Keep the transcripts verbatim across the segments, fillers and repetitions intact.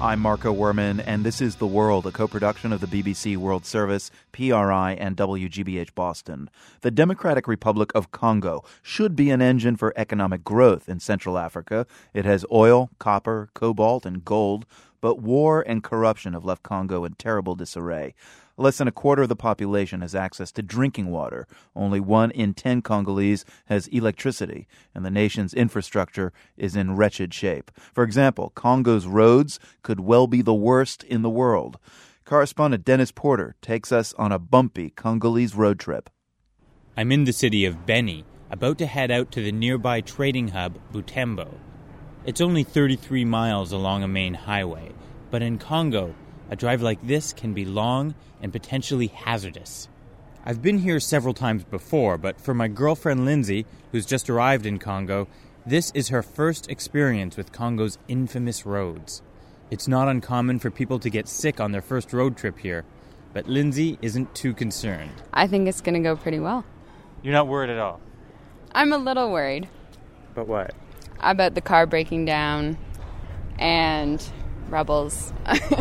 I'm Marco Werman, and this is The World, a co-production of the B B C World Service, P R I, and W G B H Boston. The Democratic Republic of Congo should be an engine for economic growth in Central Africa. It has oil, copper, cobalt, and gold, but war and corruption have left Congo in terrible disarray. Less than a quarter of the population has access to drinking water. Only one in ten Congolese has electricity, and the nation's infrastructure is in wretched shape. For example, Congo's roads could well be the worst in the world. Correspondent Dennis Porter takes us on a bumpy Congolese road trip. I'm in the city of Beni, about to head out to the nearby trading hub, Butembo. It's only thirty-three miles along a main highway, but in Congo, a drive like this can be long and potentially hazardous. I've been here several times before, but for my girlfriend Lindsay, who's just arrived in Congo, this is her first experience with Congo's infamous roads. It's not uncommon for people to get sick on their first road trip here, but Lindsay isn't too concerned. I think it's going to go pretty well. You're not worried at all? I'm a little worried. About what? About the car breaking down and rebels.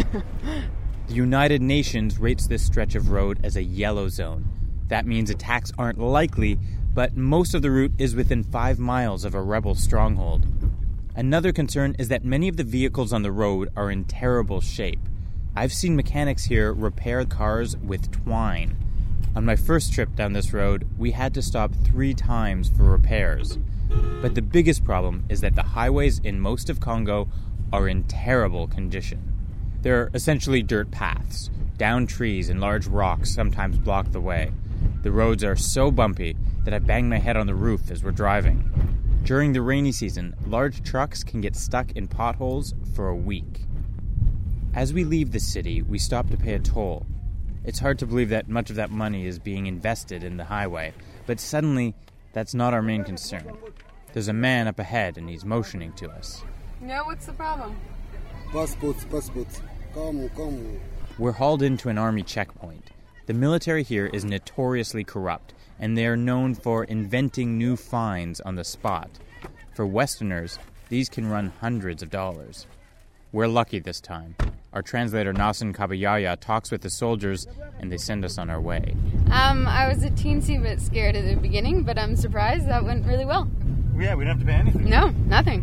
The United Nations rates this stretch of road as a yellow zone. That means attacks aren't likely, but most of the route is within five miles of a rebel stronghold. Another concern is that many of the vehicles on the road are in terrible shape. I've seen mechanics here repair cars with twine. On my first trip down this road, we had to stop three times for repairs. But the biggest problem is that the highways in most of Congo are in terrible condition. They're essentially dirt paths. Down trees and large rocks sometimes block the way. The roads are so bumpy that I bang my head on the roof as we're driving. During the rainy season, large trucks can get stuck in potholes for a week. As we leave the city, we stop to pay a toll. It's hard to believe that much of that money is being invested in the highway, but suddenly, that's not our main concern. There's a man up ahead and he's motioning to us. No, what's the problem? Passports, passports. Come, come. We're hauled into an army checkpoint. The military here is notoriously corrupt, and they are known for inventing new fines on the spot. For Westerners, these can run hundreds of dollars. We're lucky this time. Our translator, Nasan Kabayaya, talks with the soldiers, and they send us on our way. Um, I was a teensy bit scared at the beginning, but I'm surprised that went really well. Yeah, we don't have to pay anything. No, nothing.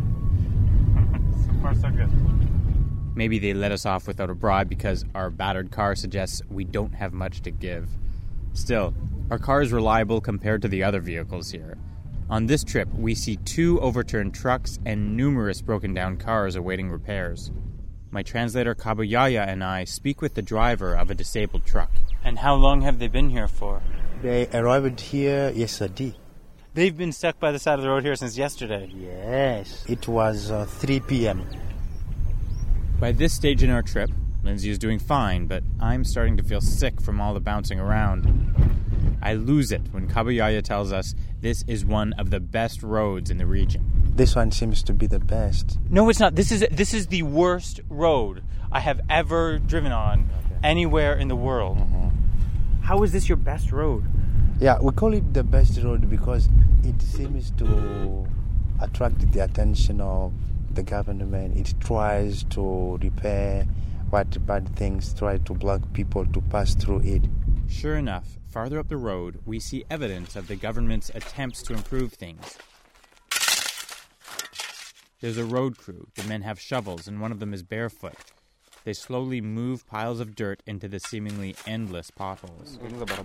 So far, so good. Maybe they let us off without a bribe because our battered car suggests we don't have much to give. Still, our car is reliable compared to the other vehicles here. On this trip, we see two overturned trucks and numerous broken-down cars awaiting repairs. My translator Kabayaya and I speak with the driver of a disabled truck. And how long have they been here for? They arrived here yesterday. They've been stuck by the side of the road here since yesterday. Yes. It was uh, three p.m. By this stage in our trip, Lindsay is doing fine, but I'm starting to feel sick from all the bouncing around. I lose it when Kabayaya tells us this is one of the best roads in the region. This one seems to be the best. No, it's not. This is this is the worst road I have ever driven on okay. anywhere in the world. Mm-hmm. How is this your best road? Yeah, we call it the best road because it seems to attract the attention of the government. It tries to repair what bad things try to block people to pass through it. Sure enough, farther up the road, we see evidence of the government's attempts to improve things. There's a road crew. The men have shovels, and one of them is barefoot. They slowly move piles of dirt into the seemingly endless potholes.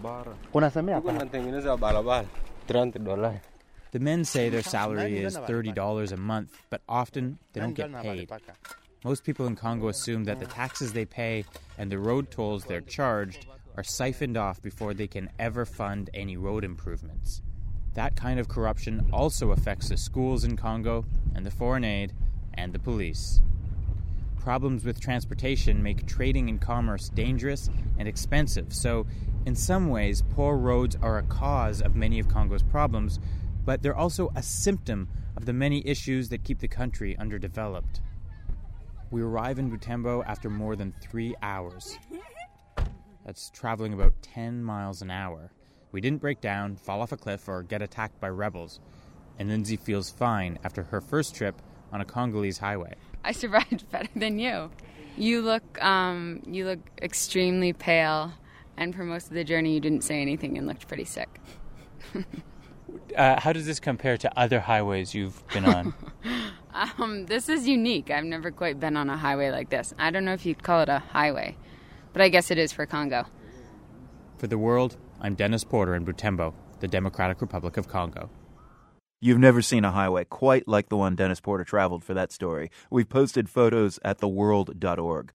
The men say their salary is thirty dollars a month, but often they don't get paid. Most people in Congo assume that the taxes they pay and the road tolls they're charged are siphoned off before they can ever fund any road improvements. That kind of corruption also affects the schools in Congo and the foreign aid and the police. Problems with transportation make trading and commerce dangerous and expensive, so in some ways, poor roads are a cause of many of Congo's problems, but they're also a symptom of the many issues that keep the country underdeveloped. We arrive in Butembo after more than three hours. That's traveling about ten miles an hour. We didn't break down, fall off a cliff, or get attacked by rebels. And Lindsay feels fine after her first trip on a Congolese highway. I survived better than you. You look, um, you look extremely pale, and for most of the journey, you didn't say anything and looked pretty sick. uh, how does this compare to other highways you've been on? um, this is unique. I've never quite been on a highway like this. I don't know if you'd call it a highway, but I guess it is for Congo. For The World, I'm Dennis Porter in Butembo, the Democratic Republic of Congo. You've never seen a highway quite like the one Dennis Porter traveled for that story. We've posted photos at the world dot org.